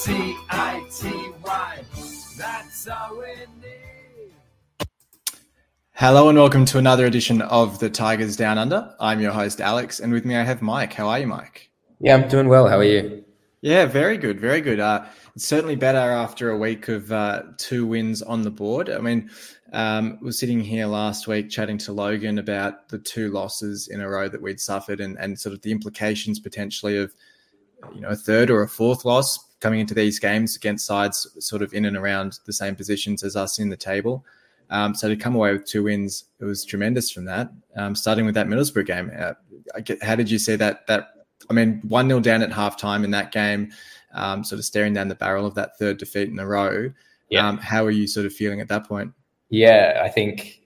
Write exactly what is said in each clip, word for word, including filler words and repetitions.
T I T Y. That's all we need. Hello and welcome to another edition of the Tigers Down Under. I'm your host, Alex, and with me I have Mike. How are you, Mike? Yeah, I'm doing well. How are you? Yeah, very good, very good. Uh, it's certainly better after a week of uh, two wins on the board. I mean, um, we were sitting here last week chatting to Logan about the two losses in a row that we'd suffered and, and sort of the implications potentially of, you know, a third or a fourth loss coming into these games against sides sort of in and around the same positions as us in the table. Um, so to come away with two wins, it was tremendous from that. Um, starting with that Middlesbrough game, uh, I get, how did you see that? That I mean, one nil down at halftime in that game, um, sort of staring down the barrel of that third defeat in a row. Yeah. Um, how are you sort of feeling at that point? Yeah, I think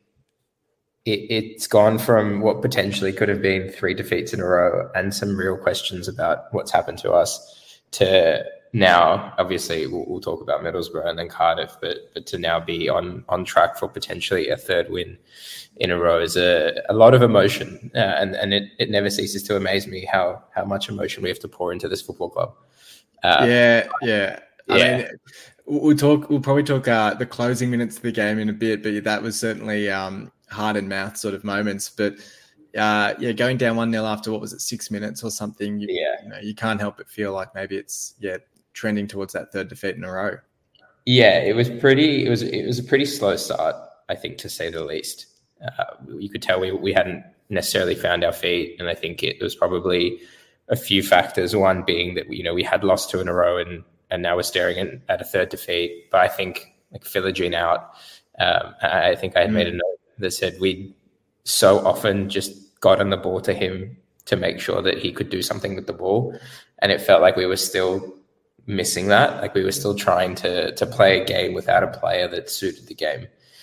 it, it's gone from what potentially could have been three defeats in a row and some real questions about what's happened to us to now, obviously, we'll, we'll talk about Middlesbrough and then Cardiff, but but to now be on on track for potentially a third win in a row is a, a lot of emotion, uh, and and it, it never ceases to amaze me how how much emotion we have to pour into this football club. Uh, yeah, yeah. I yeah. mean, we'll talk. We'll probably talk uh, the closing minutes of the game in a bit, but that was certainly um, heart and mouth sort of moments. But uh, yeah, going down one nil after what was it, six minutes or something? You, yeah, you know, you can't help but feel like maybe it's yeah. trending towards that third defeat in a row. Yeah, it was pretty. It was it was a pretty slow start, I think, to say the least. Uh, you could tell we we hadn't necessarily found our feet, and I think it was probably a few factors. One being that you know we had lost two in a row, and and now we're staring at, at a third defeat. But I think like Philogene out. Um, I think I had mm. made a note that said we so often just got on the ball to him to make sure that he could do something with the ball, and it felt like we were still missing that. Like we were still trying to to play a game without a player that suited the game.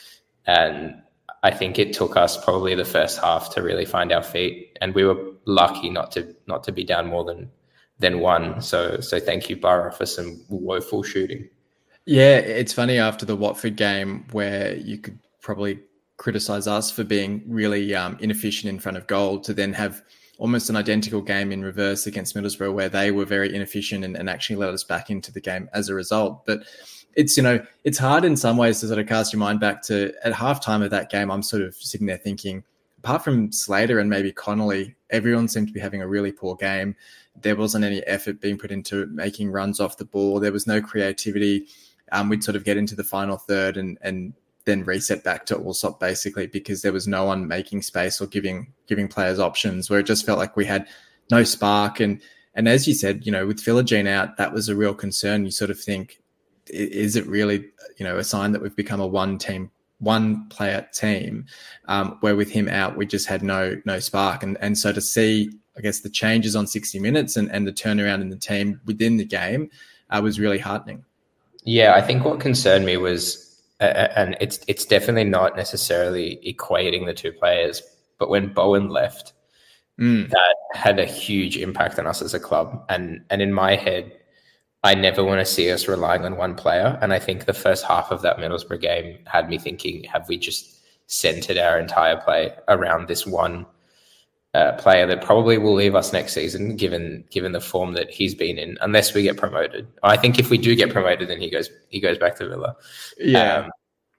And I think it took us probably the first half to really find our feet. And we were lucky not to not to be down more than than one. So so thank you, Borough, for some woeful shooting. Yeah, it's funny after the Watford game where you could probably criticize us for being really um, inefficient in front of goal to then have almost an identical game in reverse against Middlesbrough where they were very inefficient and, and actually let us back into the game as a result. But it's, you know, it's hard in some ways to sort of cast your mind back to at halftime of that game. I'm sort of sitting there thinking, apart from Slater and maybe Connolly, everyone seemed to be having a really poor game. There wasn't any effort being put into making runs off the ball. There was no creativity. Um, we'd sort of get into the final third and, and, then reset back to Allsop basically because there was no one making space or giving giving players options where it just felt like we had no spark. And and as you said, you know, with Philogene out, that was a real concern. You sort of think, is it really, you know, a sign that we've become a one team, one player team um, where with him out, we just had no no spark. And and so to see, I guess, the changes on sixty minutes and, and the turnaround in the team within the game uh, was really heartening. Yeah, I think what concerned me was, Uh, and it's it's definitely not necessarily equating the two players, but when Bowen left, mm. that had a huge impact on us as a club. And and in my head, I never want to see us relying on one player. And I think the first half of that Middlesbrough game had me thinking, have we just centered our entire play around this one uh, player that probably will leave us next season, given given the form that he's been in, unless we get promoted. I think if we do get promoted, then he goes he goes back to Villa. Yeah. Um,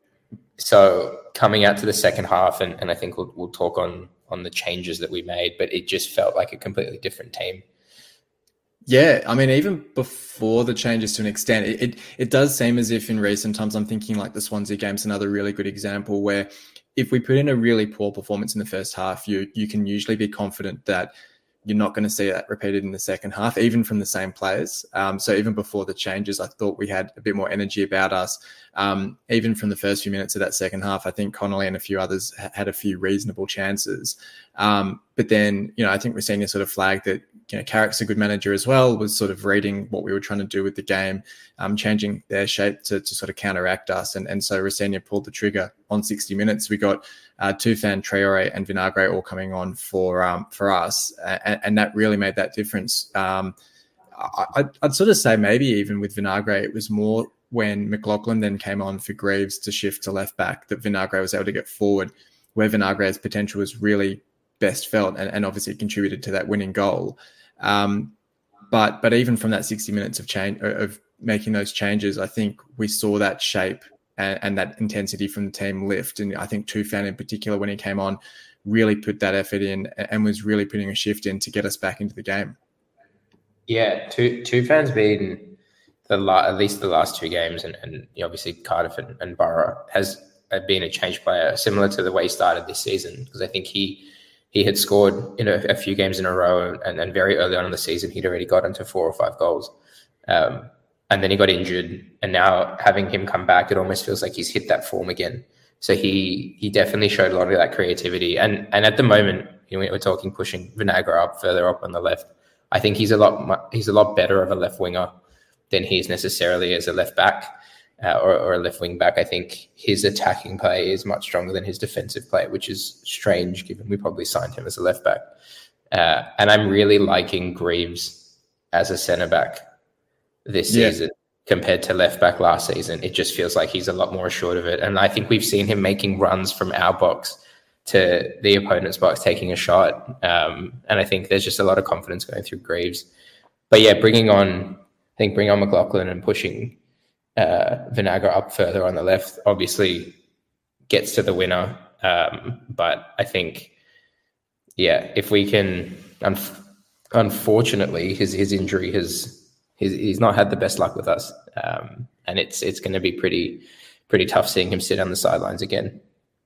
so coming out to the second half, and, and I think we'll we'll talk on on the changes that we made, but it just felt like a completely different team. Yeah, I mean, even before the changes to an extent, it, it it does seem as if in recent times, I'm thinking like the Swansea game's another really good example where if we put in a really poor performance in the first half, you you can usually be confident that you're not going to see that repeated in the second half, even from the same players. Um, so even before the changes, I thought we had a bit more energy about us. Um, even from the first few minutes of that second half, I think Connolly and a few others ha- had a few reasonable chances. Um, but then, you know, I think Rosenior sort of flagged that, you know, Carrick's a good manager as well, was sort of reading what we were trying to do with the game, um, changing their shape to, to sort of counteract us. And, and so Rosenior pulled the trigger on sixty minutes. We got uh, Tufan, Traore and Vinagre all coming on for um, for us. And, and that really made that difference. Um, I, I'd, I'd sort of say maybe even with Vinagre, it was more when McLaughlin then came on for Greaves to shift to left back that Vinagre was able to get forward, where Vinagre's potential was really best felt and, and obviously contributed to that winning goal. Um, but but even from that sixty minutes of change of making those changes, I think we saw that shape and, and that intensity from the team lift. And I think Tufan in particular, when he came on, really put that effort in and was really putting a shift in to get us back into the game. Yeah, two Tufan's been the la- at least the last two games, and, and obviously Cardiff and, and Borough has been a change player, similar to the way he started this season. Because I think he he had scored in a, a few games in a row, and, and very early on in the season, he'd already got into four or five goals. Um, and then he got injured, and now having him come back, it almost feels like he's hit that form again. So he he definitely showed a lot of that creativity. And and at the moment, you know, we're talking pushing Vinagre up further up on the left. I think he's a lot he's a lot better of a left winger than he is necessarily as a left back uh, or, or a left wing back. I think his attacking play is much stronger than his defensive play, which is strange given we probably signed him as a left back. Uh, and I'm really liking Greaves as a centre back this yeah. season compared to left back last season. It just feels like he's a lot more assured of it. And I think we've seen him making runs from our box to the opponent's box, taking a shot. Um, and I think there's just a lot of confidence going through Greaves. But yeah, bringing on, I think bringing on McLaughlin and pushing uh, Vinagre up further on the left obviously gets to the winner. Um, but I think, yeah, if we can, un- unfortunately, his his injury has, he's, he's not had the best luck with us. Um, and it's it's going to be pretty pretty tough seeing him sit on the sidelines again.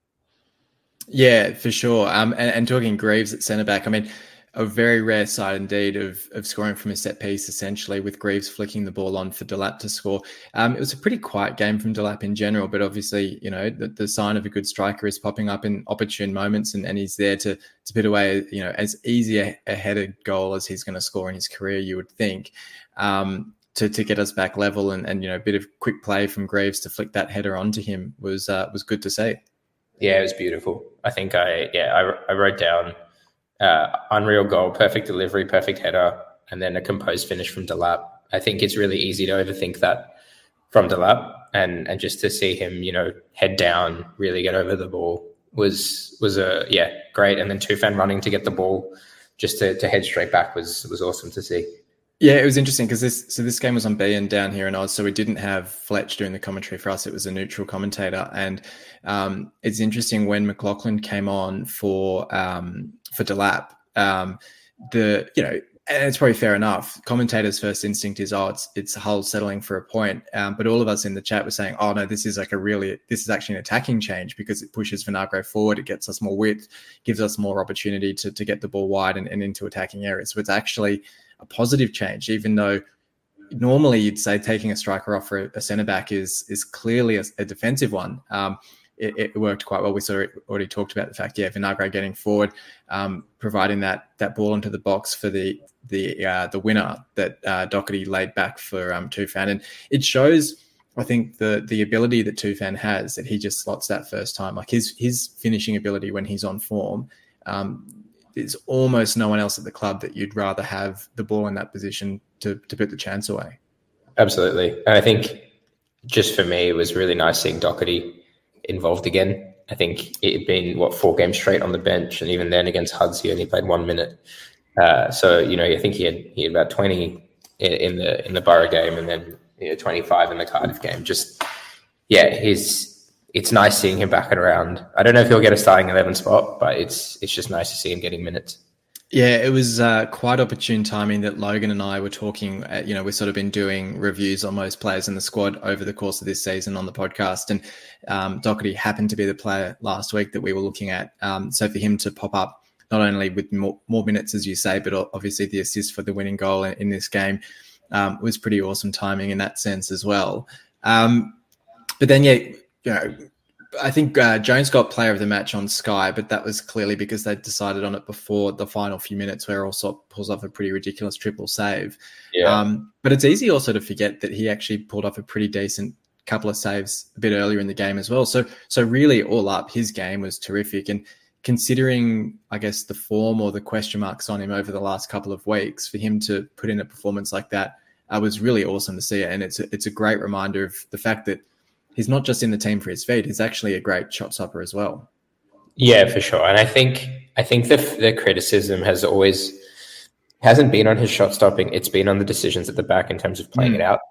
Yeah, for sure. Um, and, and talking Greaves at centre back, I mean, a very rare sight indeed of of scoring from a set piece, essentially, with Greaves flicking the ball on for Delap to score. Um, it was a pretty quiet game from Delap in general, but obviously, you know, the, the sign of a good striker is popping up in opportune moments, and, and he's there to to put away, you know, as easy a, a headed goal as he's going to score in his career, you would think, um, to to get us back level. And, and you know, a bit of quick play from Greaves to flick that header onto him was uh, was good to see. Yeah, it was beautiful. I think I, yeah, I, I wrote down uh, unreal goal, perfect delivery, perfect header, and then a composed finish from Delap. I think it's really easy to overthink that from Delap, and and just to see him, you know, head down, really get over the ball was was a yeah great. And then Tufan running to get the ball just to, to head straight back was was awesome to see. Yeah, it was interesting because this so this game was on B N down here in Oz, so we didn't have Fletch doing the commentary for us. It was a neutral commentator, and um, it's interesting when McLaughlin came on for um, for Delap. Um, the you know, and it's probably fair enough. Commentators' first instinct is, oh, it's it's Hull settling for a point, um, but all of us in the chat were saying, oh no, this is like a really this is actually an attacking change because it pushes Vinagre forward, it gets us more width, gives us more opportunity to to get the ball wide and, and into attacking areas. So it's actually a positive change, even though normally you'd say taking a striker off for a, a centre back is is clearly a, a defensive one. Um, it, it worked quite well. We sort of already talked about the fact, yeah, Vinagre getting forward, um, providing that that ball into the box for the the uh, the winner that uh, Doherty laid back for um, Tufan, and it shows, I think, the the ability that Tufan has, that he just slots that first time, like his his finishing ability when he's on form. Um, There's almost no one else at the club that you'd rather have the ball in that position to, to put the chance away. Absolutely. And I think just for me, it was really nice seeing Doherty involved again. I think it had been, what, four games straight on the bench. And even then against Huds, he only played one minute. Uh, so, you know, I think he had he had about twenty in, in the in the Borough game, and then you know, twenty-five in the Cardiff game. Just, yeah, he's... It's nice seeing him back and around. I don't know if he'll get a starting eleven spot, but it's it's just nice to see him getting minutes. Yeah, it was uh, quite opportune timing that Logan and I were talking. Uh, you know, we've sort of been doing reviews on most players in the squad over the course of this season on the podcast, and um, Doherty happened to be the player last week that we were looking at. Um, so for him to pop up not only with more, more minutes, as you say, but obviously the assist for the winning goal in, in this game um, was pretty awesome timing in that sense as well. Um, but then, yeah. You know, I think uh, Jones got player of the match on Sky, but that was clearly because they decided on it before the final few minutes, where also pulls off a pretty ridiculous triple save. Yeah. Um, but it's easy also to forget that he actually pulled off a pretty decent couple of saves a bit earlier in the game as well. So, so really all up, his game was terrific. And considering, I guess, the form or the question marks on him over the last couple of weeks, for him to put in a performance like that uh, was really awesome to see it. And it's a, it's a great reminder of the fact that he's not just in the team for his feet. He's actually a great shot stopper as well. Yeah, for sure. And I think I think the the criticism has always hasn't been on his shot stopping. It's been on the decisions at the back in terms of playing mm. it out.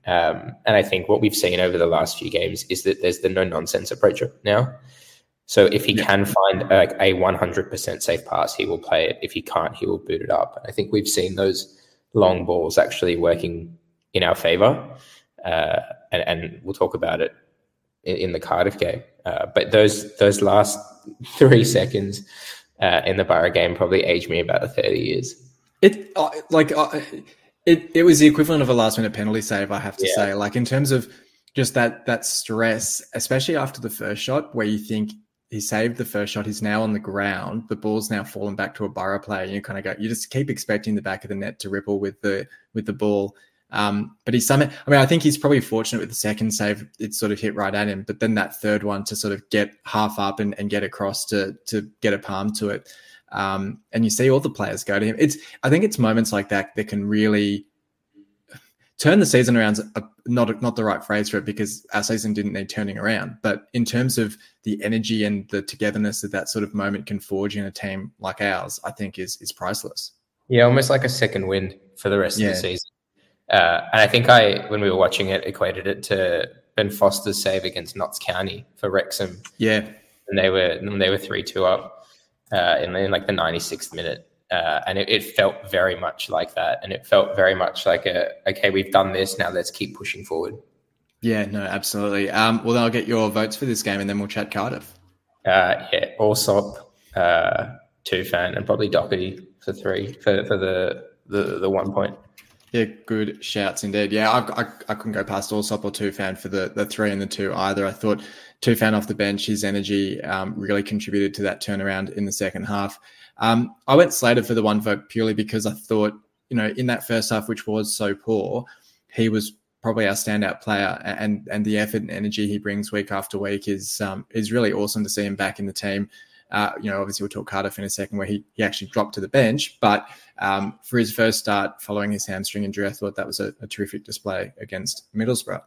Um, and I think what we've seen over the last few games is that there's the no nonsense approach now. So if he yeah. can find like a one hundred percent safe pass, he will play it. If he can't, he will boot it up. I think we've seen those long balls actually working in our favor. Uh, and, and we'll talk about it in, in the Cardiff game. Uh, but those those last three seconds uh, in the Borough game probably aged me about thirty years. It uh, like uh, it it was the equivalent of a last minute penalty save, I have to yeah. say. Like in terms of just that that stress, especially after the first shot, where you think he saved the first shot, he's now on the ground, the ball's now fallen back to a Borough player, and you kind of go, you just keep expecting the back of the net to ripple with the with the ball. Um, but he's somehow, I mean, I think he's probably fortunate with the second save, it sort of hit right at him, but then that third one to sort of get half up and, and get across to to get a palm to it. Um, and you see all the players go to him. It's, I think it's moments like that that can really turn the season around. Not not the right phrase for it, because our season didn't need turning around. But in terms of the energy and the togetherness that that sort of moment can forge in a team like ours, I think is is priceless. Yeah, almost like a second wind for the rest yeah. of the season. Uh, and I think I, when we were watching it, equated it to Ben Foster's save against Notts County for Wrexham. Yeah, and they were and they were three two up uh, in, in like the ninety-sixth minute. Uh, and it, it felt very much like that. And it felt very much like a, okay, we've done this, now let's keep pushing forward. Yeah, no, absolutely. Um, well, then I'll get your votes for this game and then we'll chat Cardiff. Uh, yeah, Allsop, uh, two fan, and probably Doherty for three, for, for the, the, the one point. Yeah, good shouts indeed. Yeah, I, I, I couldn't go past Allsop or two fan for the, the three and the two either. I thought two fan off the bench, his energy um, really contributed to that turnaround in the second half. Um, I went Slater for the one vote purely because I thought, you know, in that first half, which was so poor, he was probably our standout player, and and the effort and energy he brings week after week is um, is really awesome to see him back in the team. Uh, you know, obviously we'll talk Cardiff in a second, where he, he actually dropped to the bench, but um, for his first start following his hamstring injury, I thought that was a, a terrific display against Middlesbrough.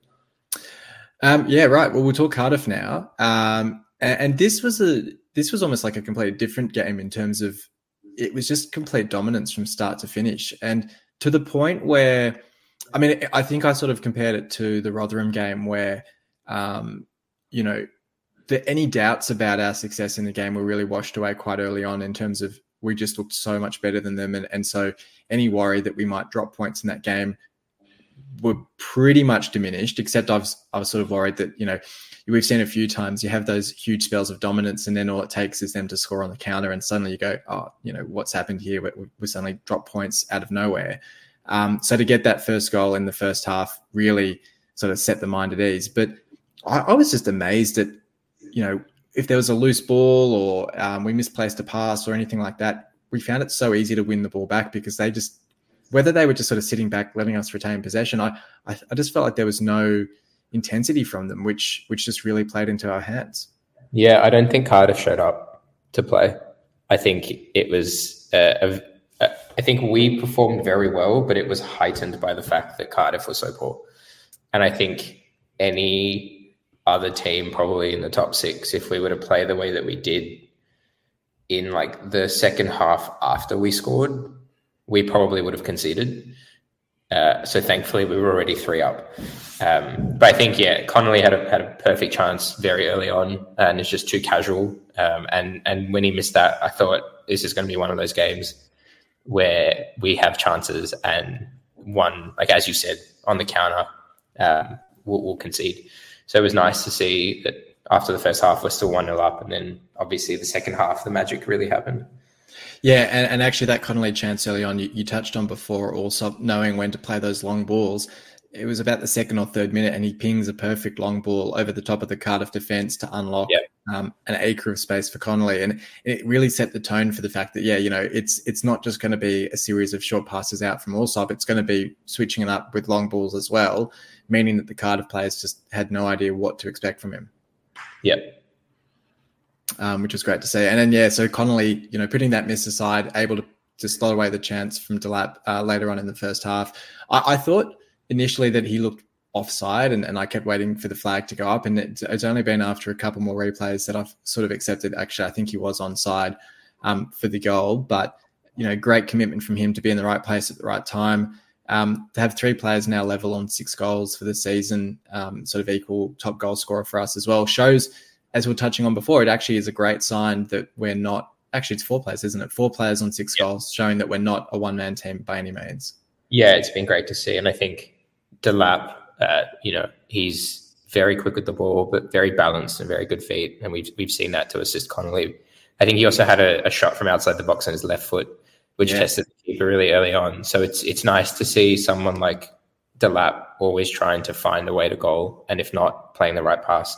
Um, yeah, right. Well, we'll talk Cardiff now, um, and, and this was a this was almost like a completely different game in terms of it was just complete dominance from start to finish, and to the point where, I mean, I think I sort of compared it to the Rotherham game where, um, you know, the, any doubts about our success in the game were really washed away quite early on in terms of we just looked so much better than them. And, and so any worry that we might drop points in that game were pretty much diminished, except I was, I was sort of worried that, you know, we've seen a few times you have those huge spells of dominance and then all it takes is them to score on the counter and suddenly you go, oh, you know, what's happened here? We, we suddenly drop points out of nowhere. Um, so to get that first goal in the first half really sort of set the mind at ease. But I, I was just amazed at, you know, if there was a loose ball or um, we misplaced a pass or anything like that, we found it so easy to win the ball back because they just, whether they were just sort of sitting back, letting us retain possession, I, I, I just felt like there was no intensity from them, which which just really played into our hands. Yeah, I don't think Cardiff showed up to play. I think it was, uh, a, a, I think we performed very well, but it was heightened by the fact that Cardiff was so poor. And I think any other team probably in the top six, if we were to play the way that we did in like the second half after we scored, we probably would have conceded. Uh, so thankfully we were already three up. Um, but I think, yeah, Connolly had a had a perfect chance very early on and it's just too casual. Um, and, and when he missed that, I thought this is going to be one of those games where we have chances and one, like as you said, on the counter, um, we'll, we'll concede. So it was nice to see that after the first half, we're still one nil up. And then obviously the second half, the magic really happened. Yeah, and, and actually that Connolly chance early on, you, you touched on before, also knowing when to play those long balls. It was about the second or third minute and he pings a perfect long ball over the top of the Cardiff defence to unlock yep. um, an acre of space for Connolly. And it really set the tone for the fact that, yeah, you know, it's it's not just going to be a series of short passes out from Allsop. It's going to be switching it up with long balls as well, meaning that the Cardiff players just had no idea what to expect from him. Yep. Um, which was great to see. And then, yeah, so Connolly, you know, putting that miss aside, able to, to slot away the chance from Delap uh, later on in the first half. I, I thought initially that he looked offside and, and I kept waiting for the flag to go up. And it, it's only been after a couple more replays that I've sort of accepted, actually, I think he was onside um, for the goal. But, you know, great commitment from him to be in the right place at the right time. Um, to have three players now level on six goals for the season, um, sort of equal top goal scorer for us as well, shows, as we were touching on before, it actually is a great sign that we're not, actually it's four players, isn't it? Four players on six yep. goals, showing that we're not a one-man team by any means. Yeah, it's been great to see. And I think Delap, uh, you know, he's very quick with the ball, but very balanced and very good feet. And we've, we've seen that to assist Connolly. I think he also had a, a shot from outside the box on his left foot, which yeah. tested the keeper really early on. So it's it's nice to see someone like Delap always trying to find a way to goal, and if not, playing the right pass.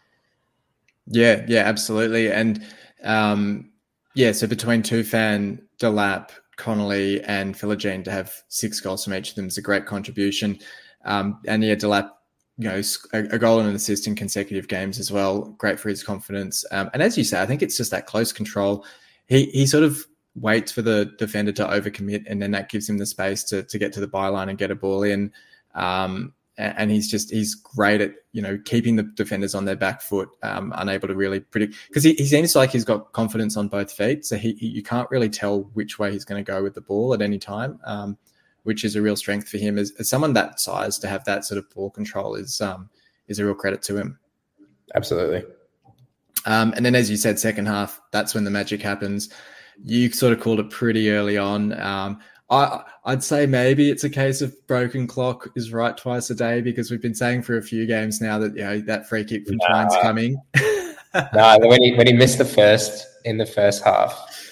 Yeah, yeah, absolutely. And um, yeah, so between Tufan, Delap, Connolly, and Philogene to have six goals from each of them is a great contribution. Um, and yeah, Delap, you know, a, a goal and an assist in consecutive games as well. Great for his confidence. Um, and as you say, I think it's just that close control. He he sort of waits for the defender to overcommit, and then that gives him the space to to get to the byline and get a ball in. Um, and he's just he's great at, you know, keeping the defenders on their back foot, um, unable to really predict, because he, he seems like he's got confidence on both feet, so he, he you can't really tell which way he's going to go with the ball at any time, um, which is a real strength for him. As, as someone that size, to have that sort of ball control is um, is a real credit to him. Absolutely. Um, and then, as you said, second half, that's when the magic happens. You sort of called it pretty early on. Um, I, I'd say maybe it's a case of broken clock is right twice a day, because we've been saying for a few games now that, you know, that free kick from nah. Twine's coming. no, when he when he missed the first in the first half,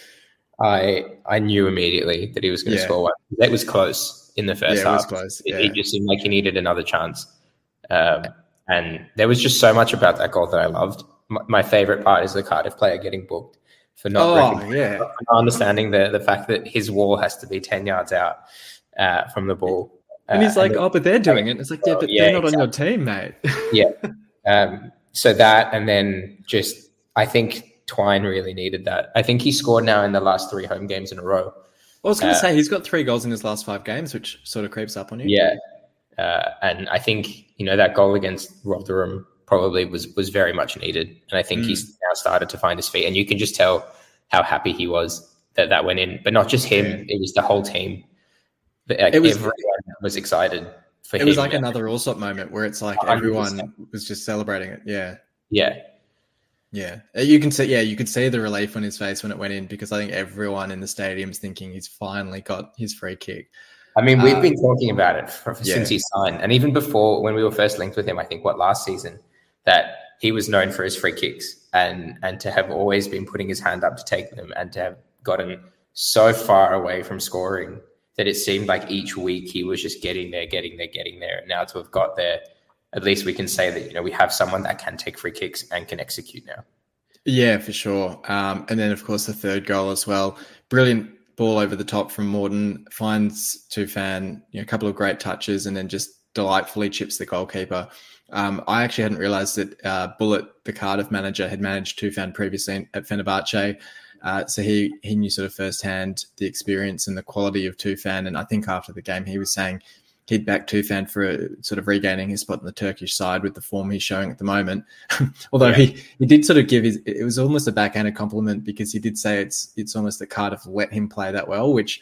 I I knew immediately that he was going to yeah. score one. That was close in the first yeah, half. It was close. Yeah. It, it just seemed like he needed another chance. Um, and there was just so much about that goal that I loved. My, my favorite part is the Cardiff player getting booked for not oh, yeah. for not understanding the, the fact that his wall has to be ten yards out uh, from the ball. Uh, and he's like, and oh, but they're doing it. It's like, yeah, but yeah, they're not exactly. on your team, mate. yeah. Um, so that, and then just, I think Twine really needed that. I think he scored now in the last three home games in a row. I was going to uh, say, he's got three goals in his last five games, which sort of creeps up on you. Yeah. Uh, and I think, you know, that goal against Rotherham probably was was very much needed. And I think mm. he's now started to find his feet. And you can just tell how happy he was that that went in. But not just him, yeah. it was the whole team. Like, it was, everyone was excited for it him. It was like another Allsop moment where it's like one hundred percent everyone was just celebrating it. Yeah. Yeah. Yeah. You can see, yeah, you could see the relief on his face when it went in, because I think everyone in the stadium's thinking he's finally got his free kick. I mean, we've um, been talking about it for, yeah. since he signed. And even before, when we were first linked with him, I think, what, last season, that he was known for his free kicks, and and to have always been putting his hand up to take them, and to have gotten so far away from scoring that it seemed like each week he was just getting there, getting there, getting there. And now to have got there, at least we can say that, you know, we have someone that can take free kicks and can execute now. Yeah, for sure. Um, and then, of course, the third goal as well. Brilliant ball over the top from Morton, finds Tufan, you know, a couple of great touches, and then just delightfully chips the goalkeeper. Um, I actually hadn't realised that uh, Bullet, the Cardiff manager, had managed Tufan previously at Fenerbahce. Uh, so he he knew sort of firsthand the experience and the quality of Tufan. And I think after the game, he was saying he'd back Tufan for a, sort of regaining his spot in the Turkish side with the form he's showing at the moment. Although yeah. he, he did sort of give his, it was almost a backhanded compliment, because he did say it's it's almost that Cardiff let him play that well, which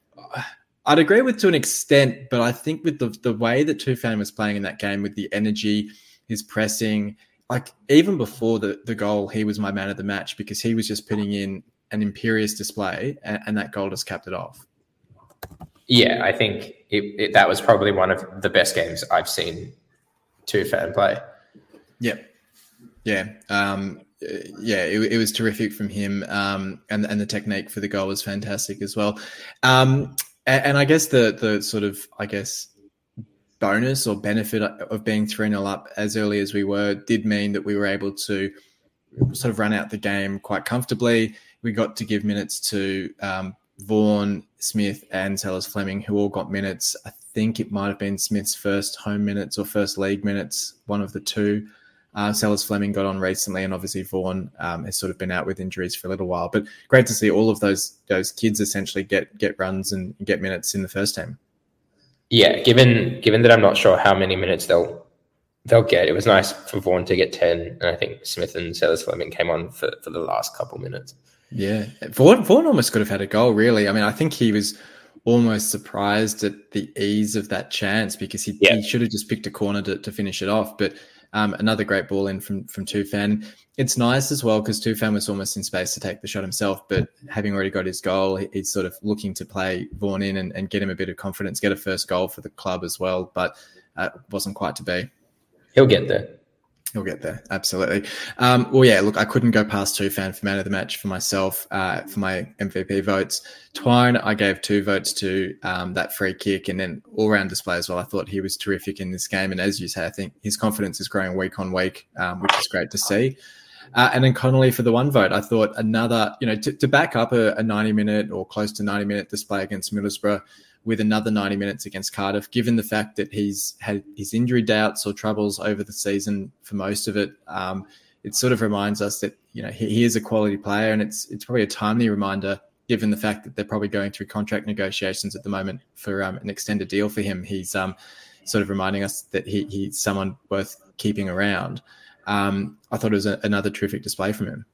I'd agree with to an extent. But I think with the the way that Tufan was playing in that game, with the energy, his pressing, like even before the, the goal, he was my man of the match, because he was just putting in an imperious display, and, and that goal just capped it off. Yeah, I think it, it, that was probably one of the best games I've seen Tufan play. Yeah, yeah, um, yeah. It, it was terrific from him, um, and and the technique for the goal was fantastic as well. Um, and, and I guess the the sort of I guess bonus or benefit of being three nil up as early as we were did mean that we were able to sort of run out the game quite comfortably. We got to give minutes to um, Vaughan, Smith, and Sellers Fleming, who all got minutes. I think it might have been Smith's first home minutes or first league minutes, one of the two. Uh, Sellers Fleming got on recently, and obviously Vaughan um, has sort of been out with injuries for a little while. But great to see all of those those kids essentially get get runs and get minutes in the first team. Yeah, given given that I'm not sure how many minutes they'll they'll get, it was nice for Vaughan to get ten, and I think Smith and Sellers Fleming came on for, for the last couple minutes. Yeah, Vaughan, Vaughan almost could have had a goal, really. I mean, I think he was almost surprised at the ease of that chance because he, yeah. he should have just picked a corner to, to finish it off. But um, another great ball in from from Tufan. It's nice as well because Tufan was almost in space to take the shot himself, but having already got his goal, he, he's sort of looking to play Vaughan in and, and get him a bit of confidence, get a first goal for the club as well, but uh, wasn't quite to be. He'll get there. He'll get there. Absolutely. Um, well, yeah, look, I couldn't go past Tufan for man of the match for myself, uh, for my M V P votes. Twine, I gave two votes to um, that free kick and then all-round display as well. I thought he was terrific in this game. And as you say, I think his confidence is growing week on week, um, which is great to see. Uh, and then Connolly for the one vote. I thought another, you know, to, to back up a, a ninety-minute or close to ninety-minute display against Middlesbrough with another ninety minutes against Cardiff, given the fact that he's had his injury doubts or troubles over the season for most of it, um, it sort of reminds us that, you know, he, he is a quality player, and it's it's probably a timely reminder given the fact that they're probably going through contract negotiations at the moment for um, an extended deal for him. He's um, sort of reminding us that he, he's someone worth keeping around. Um, I thought it was a, another terrific display from him.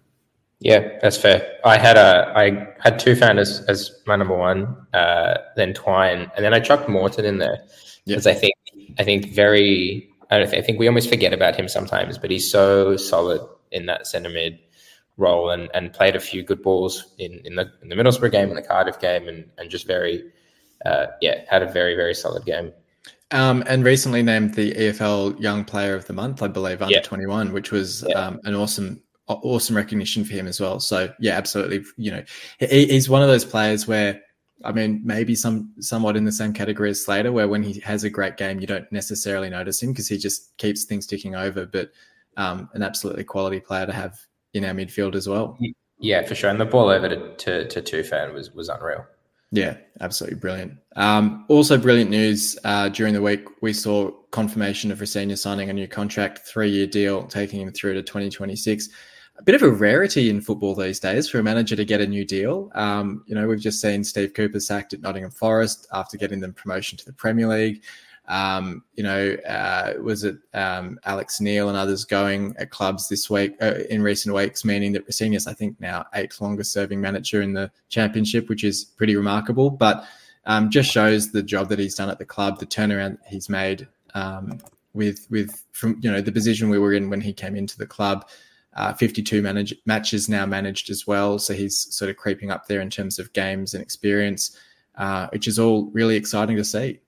Yeah, that's fair. I had a I had Tufan as, as my number one, uh, then Twine, and then I chucked Morton in there because yep. I think I think very I don't think, I think we almost forget about him sometimes, but he's so solid in that centre mid role and, and played a few good balls in, in the in the Middlesbrough game and the Cardiff game and and just very uh, yeah had a very very solid game. Um, and recently named the E F L Young Player of the Month, I believe, under yeah. twenty-one, which was yeah. um, an awesome. Awesome recognition for him as well. So yeah, absolutely. You know, he, he's one of those players where, I mean, maybe some somewhat in the same category as Slater, where when he has a great game, you don't necessarily notice him because he just keeps things ticking over. But um, an absolutely quality player to have in our midfield as well. Yeah, for sure. And the ball over to to, to Tufan was was unreal. Yeah, absolutely brilliant. Um, also brilliant news uh, during the week, we saw confirmation of Rosenior signing a new contract, three-year deal, taking him through to twenty twenty-six. A bit of a rarity in football these days for a manager to get a new deal. Um, you know, we've just seen Steve Cooper sacked at Nottingham Forest after getting them promotion to the Premier League. Um, you know, uh, was it um, Alex Neil and others going at clubs this week, uh, in recent weeks, meaning that Rosenior's, I think, now eighth longest serving manager in the Championship, which is pretty remarkable, but um, just shows the job that he's done at the club, the turnaround he's made um, with, with from, you know, the position we were in when he came into the club. Uh, fifty-two manage- matches now managed as well. So he's sort of creeping up there in terms of games and experience, uh, which is all really exciting to see.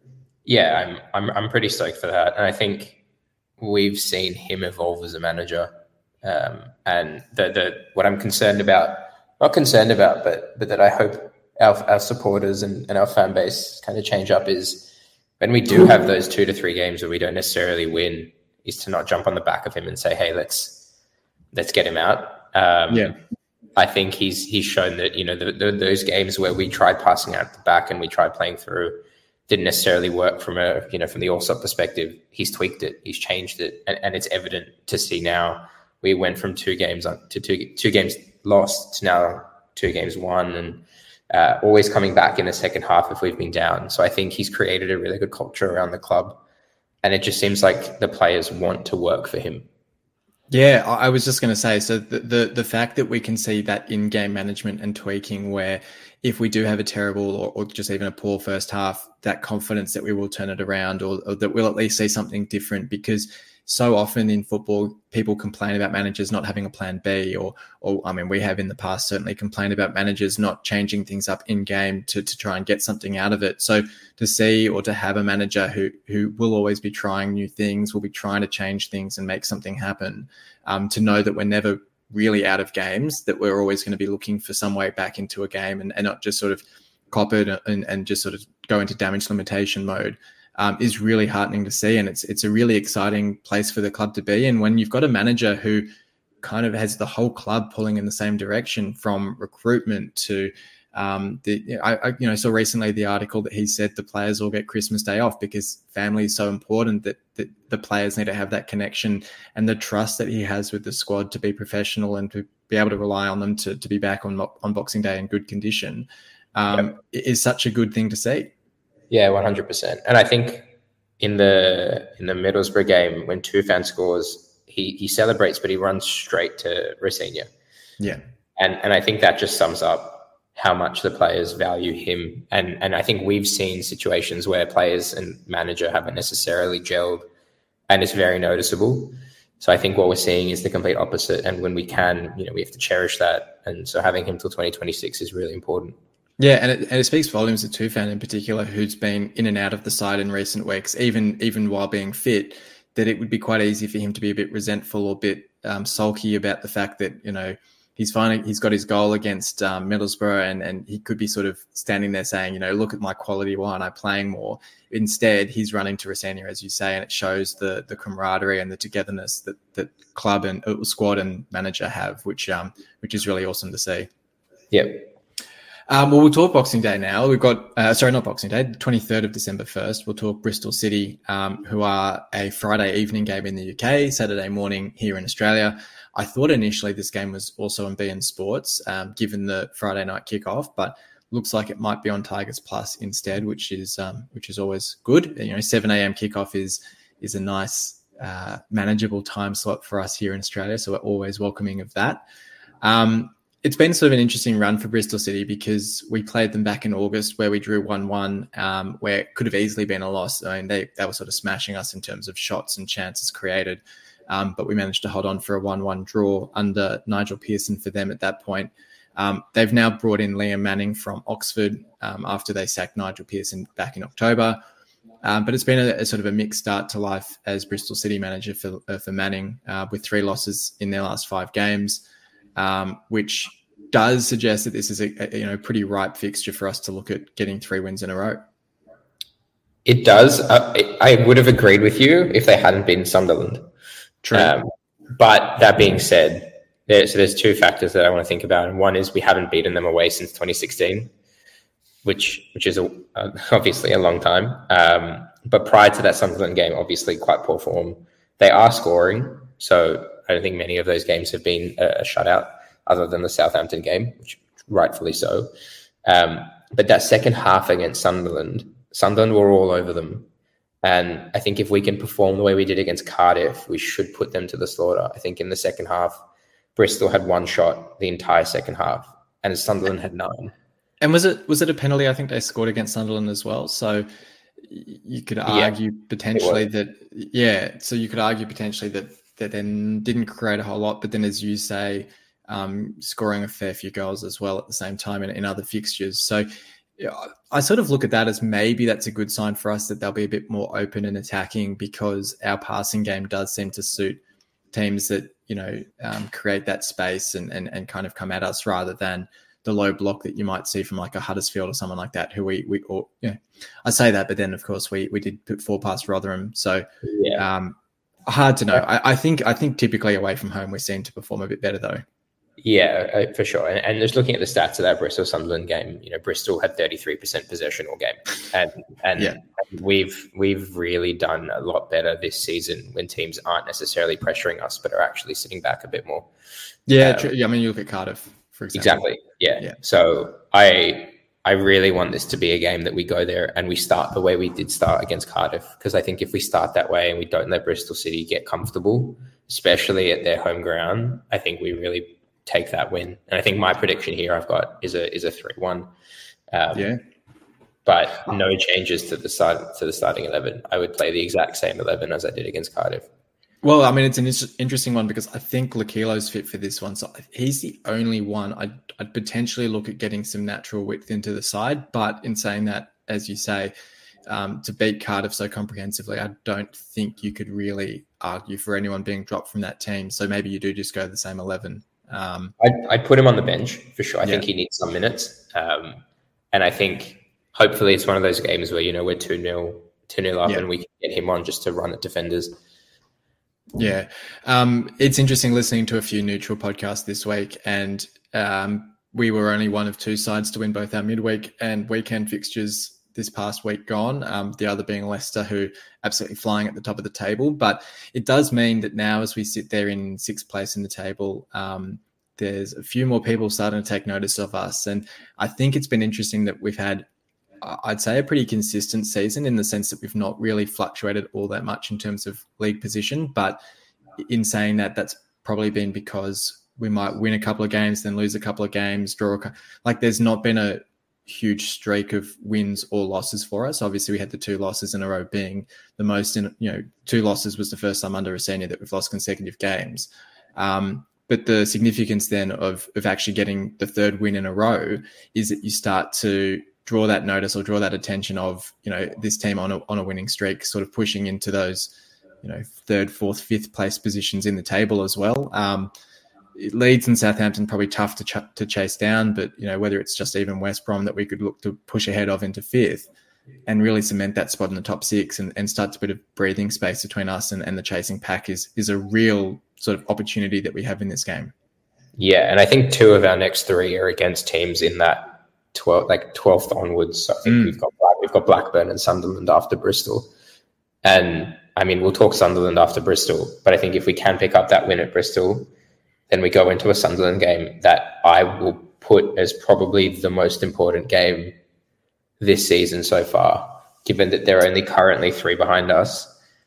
Yeah, I'm, I'm I'm pretty stoked for that. And I think we've seen him evolve as a manager. Um, and the the what I'm concerned about, not concerned about, but but that I hope our, our supporters and, and our fan base kind of change up is when we do have those two to three games where we don't necessarily win, is to not jump on the back of him and say, hey, let's let's get him out. Um, yeah, I think he's he's shown that, you know, the, the, those games where we tried passing out the back and we tried playing through didn't necessarily work from a, you know, from the Allsop perspective. He's tweaked it, he's changed it, and, and it's evident to see now. We went from two games on to two two games lost to now two games won, and uh, always coming back in the second half if we've been down. So I think he's created a really good culture around the club, and it just seems like the players want to work for him. Yeah, I was just going to say, so the, the the fact that we can see that in-game management and tweaking where if we do have a terrible or, or just even a poor first half, that confidence that we will turn it around or, or that we'll at least see something different, because so often in football, people complain about managers not having a plan B or, or I mean, we have in the past certainly complained about managers not changing things up in game to, to try and get something out of it. So to see or to have a manager who, who will always be trying new things, will be trying to change things and make something happen, um, to know that we're never really out of games, that we're always going to be looking for some way back into a game and, and not just sort of cop it and, and just sort of go into damage limitation mode. Um, is really heartening to see, and it's it's a really exciting place for the club to be. And when you've got a manager who kind of has the whole club pulling in the same direction, from recruitment to um, the I, I you know saw recently the article that he said the players all get Christmas Day off because family is so important, that, that the players need to have that connection and the trust that he has with the squad to be professional and to be able to rely on them to to be back on on Boxing Day in good condition. Um, yep. Is such a good thing to see. Yeah, one hundred percent. And I think in the in the Middlesbrough game, when Tufan scores, he he celebrates, but he runs straight to Rosenior. Yeah. And and I think that just sums up how much the players value him. And and I think we've seen situations where players and manager haven't necessarily gelled, and it's very noticeable. So I think what we're seeing is the complete opposite. And when we can, you know, we have to cherish that. And so having him till twenty twenty-six is really important. Yeah, and it, and it speaks volumes to Tufan in particular, who's been in and out of the side in recent weeks, even even while being fit, that it would be quite easy for him to be a bit resentful or a bit um, sulky about the fact that, you know, he's finally, he's got his goal against um, Middlesbrough, and, and he could be sort of standing there saying, you know, look at my quality, why aren't I playing more? Instead, he's running to Rosenior, as you say, and it shows the the camaraderie and the togetherness that that club and uh, squad and manager have, which um which is really awesome to see. Yep. Um, well, we'll talk Boxing Day now. We've got, uh, sorry, not Boxing Day, the twenty-third of December first. We'll talk Bristol City, um, who are a Friday evening game in the U K, Saturday morning here in Australia. I thought initially this game was also on B N Sports, um, given the Friday night kickoff, but looks like it might be on Tigers Plus instead, which is um, which is always good. You know, seven a.m. kickoff is is a nice, uh, manageable time slot for us here in Australia, so we're always welcoming of that. Um, It's been sort of an interesting run for Bristol City because we played them back in August where we drew one one, um, where it could have easily been a loss. I mean, they, they were sort of smashing us in terms of shots and chances created, um, but we managed to hold on for a one one draw under Nigel Pearson for them at that point. Um, they've now brought in Liam Manning from Oxford um, after they sacked Nigel Pearson back in October. Um, but it's been a, a sort of a mixed start to life as Bristol City manager for, uh, for Manning uh, with three losses in their last five games. Um, which does suggest that this is a, a you know pretty ripe fixture for us to look at getting three wins in a row. It does. I, I would have agreed with you if they hadn't been Sunderland. True. Um, but that being said, there, so there's two factors that I want to think about, and one is we haven't beaten them away since twenty sixteen, which which is a, uh, obviously a long time. Um, but prior to that Sunderland game, obviously quite poor form. They are scoring, so I don't think many of those games have been a, a shutout, other than the Southampton game, which rightfully so. Um, but that second half against Sunderland, Sunderland were all over them. And I think if we can perform the way we did against Cardiff, we should put them to the slaughter. I think in the second half, Bristol had one shot the entire second half, and Sunderland had none. And was it was it a penalty? I think they scored against Sunderland as well. So you could argue yeah, potentially that, yeah, so you could argue potentially that that then didn't create a whole lot, but then as you say, um, scoring a fair few goals as well at the same time in, in other fixtures. So yeah, I sort of look at that as maybe that's a good sign for us that they'll be a bit more open and attacking because our passing game does seem to suit teams that, you know, um, create that space and, and, and kind of come at us rather than the low block that you might see from like a Huddersfield or someone like that who we, we or, you know, I say that, but then of course we, we did put four past Rotherham. So yeah. um, hard to know. I, I think, I think typically away from home, we seem to perform a bit better though. Yeah, for sure. And, and just looking at the stats of that Bristol Sunderland game, you know, Bristol had thirty-three percent possession all game, and and yeah. we've we've really done a lot better this season when teams aren't necessarily pressuring us, but are actually sitting back a bit more. Yeah, um, true. Yeah, I mean, you look at Cardiff, for example. Exactly. Yeah. yeah. So I I really want this to be a game that we go there and we start the way we did start against Cardiff, because I think if we start that way and we don't let Bristol City get comfortable, especially at their home ground, I think we really take that win. And I think my prediction here I've got is a is a three one. Um, yeah. But no changes to the start to the starting eleven. I would play the exact same eleven as I did against Cardiff. Well, I mean, it's an interesting one because I think Lakilo's fit for this one. So he's the only one I'd, I'd potentially look at getting some natural width into the side. But in saying that, as you say, um, to beat Cardiff so comprehensively, I don't think you could really argue for anyone being dropped from that team. So maybe you do just go the same eleven. Um, I'd, I'd put him on the bench for sure. I yeah. think he needs some minutes. Um, and I think hopefully it's one of those games where, you know, we're two nil up yeah. and we can get him on just to run at defenders. Yeah. Um, it's interesting listening to a few neutral podcasts this week, and um, we were only one of two sides to win both our midweek and weekend fixtures this past week gone, um, the other being Leicester, who absolutely flying at the top of the table. But it does mean that now as we sit there in sixth place in the table, um, there's a few more people starting to take notice of us. And I think it's been interesting that we've had, I'd say, a pretty consistent season in the sense that we've not really fluctuated all that much in terms of league position. But in saying that, that's probably been because we might win a couple of games, then lose a couple of games, draw. A, like there's not been a huge streak of wins or losses for us. Obviously, we had the two losses in a row being the most. In you know, two losses was the first time under a senior that we've lost consecutive games. Um, but the significance then of of actually getting the third win in a row is that you start to draw that notice or draw that attention of, you know, this team on a, on a winning streak, sort of pushing into those, you know, third, fourth, fifth place positions in the table as well. Um, Leeds and Southampton probably tough to ch- to chase down, but, you know, whether it's just even West Brom that we could look to push ahead of into fifth and really cement that spot in the top six and, and start to put a breathing space between us and, and the chasing pack is is a real sort of opportunity that we have in this game. Yeah, and I think two of our next three are against teams in that twelve, like twelfth onwards. So I think mm. we've got we've got Blackburn and Sunderland after Bristol, and I mean we'll talk Sunderland after Bristol. But I think if we can pick up that win at Bristol, then we go into a Sunderland game that I will put as probably the most important game this season so far, given that they're only currently three behind us,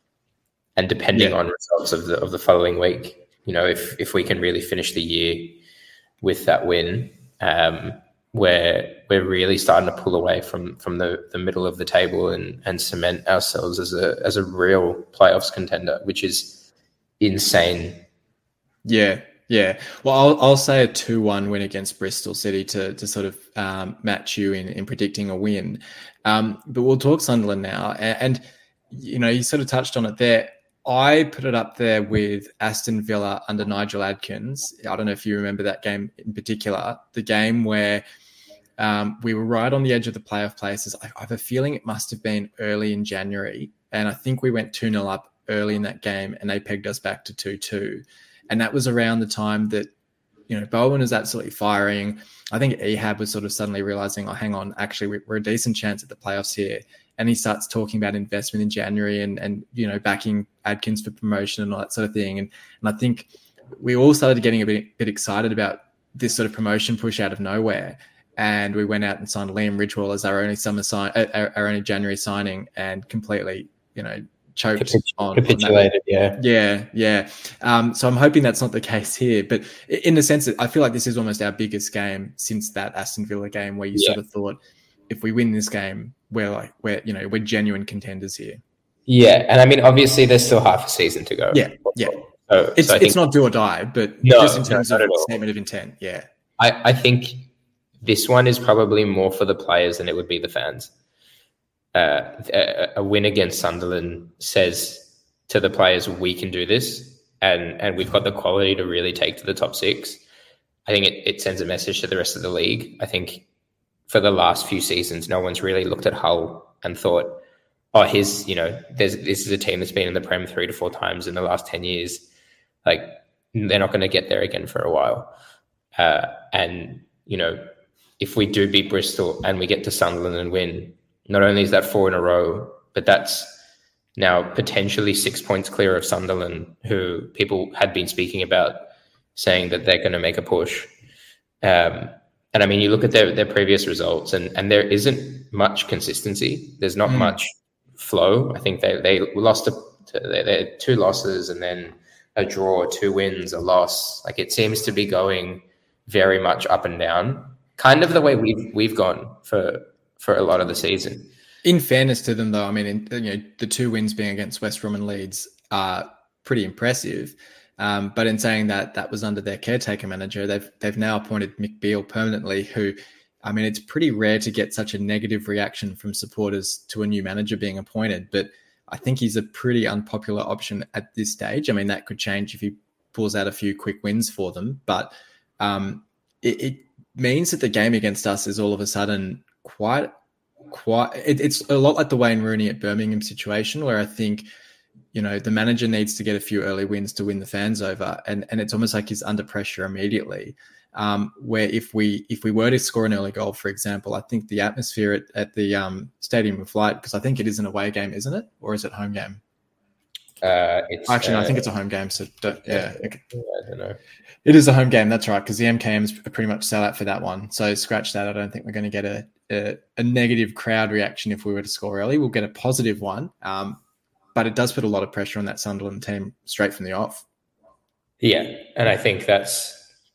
and depending yeah. on results of the of the following week, you know, if if we can really finish the year with that win. Um, where we're really starting to pull away from from the, the middle of the table and, and cement ourselves as a as a real playoffs contender, which is insane. Yeah, yeah. Well, I'll I'll say a two one win against Bristol City to to sort of um, match you in, in predicting a win. Um, but we'll talk Sunderland now. And, and, you know, you sort of touched on it there. I put it up there with Aston Villa under Nigel Adkins. I don't know if you remember that game in particular, the game where um, we were right on the edge of the playoff places. I, I have a feeling it must have been early in January, and I think we went two nil up early in that game, and they pegged us back to two two. And that was around the time that, you know, Bowen was absolutely firing. I think Ehab was sort of suddenly realizing, oh, hang on, actually, we're a decent chance at the playoffs here. And he starts talking about investment in January and, and you know, backing Adkins for promotion and all that sort of thing. And and I think we all started getting a bit, bit excited about this sort of promotion push out of nowhere. And we went out and signed Liam Ridgewell as our only summer sign, our, our only January signing, and completely, you know, choked Capitul- on capitulated. On yeah, yeah, yeah. Um, so I'm hoping that's not the case here. But in the sense that I feel like this is almost our biggest game since that Aston Villa game, where you yeah. sort of thought, if we win this game, we're like we're you know we're genuine contenders here. Yeah, and I mean obviously there's still half a season to go. Yeah, yeah. So, it's so it's not do or die, but no, just in terms no, of statement of intent, yeah. I, I think this one is probably more for the players than it would be the fans. Uh, a, a win against Sunderland says to the players, we can do this, and and we've got the quality to really take to the top six. I think it, it sends a message to the rest of the league. I think for the last few seasons, no one's really looked at Hull and thought, oh, here's, you know, there's, this is a team that's been in the Prem three to four times in the last ten years. Like, they're not going to get there again for a while. Uh, and, you know, if we do beat Bristol and we get to Sunderland and win, not only is that four in a row, but that's now potentially six points clear of Sunderland, who people had been speaking about, saying that they're going to make a push. Um, And I mean, you look at their, their previous results and, and there isn't much consistency. There's not mm. much flow. I think they, they lost a, they, they had two losses and then a draw, two wins, a loss. Like it seems to be going very much up and down, kind of the way we've, we've gone for, for a lot of the season. In fairness to them though, I mean, in, you know, the two wins being against West Brom and Leeds are pretty impressive. Um, but in saying that, that was under their caretaker manager. They've they've now appointed Mick Beale permanently, who, I mean, it's pretty rare to get such a negative reaction from supporters to a new manager being appointed. But I think he's a pretty unpopular option at this stage. I mean, that could change if he pulls out a few quick wins for them. But um, it, it means that the game against us is all of a sudden quite, quite, it, it's a lot like the Wayne Rooney at Birmingham situation, where I think, you know, the manager needs to get a few early wins to win the fans over. And, and it's almost like he's under pressure immediately. Um, where if we if we were to score an early goal, for example, I think the atmosphere at, at the um, Stadium of Light, because I think it is an away game, isn't it? Or is it home game? Uh, it's, Actually, uh, no, I think it's a home game. So don't, yeah. yeah, I don't know. It is a home game. That's right. Because the M K Ms pretty much sell out for that one. So scratch that. I don't think we're going to get a, a, a negative crowd reaction if we were to score early. We'll get a positive one. Um, But it does put a lot of pressure on that Sunderland team straight from the off. Yeah, and I think that's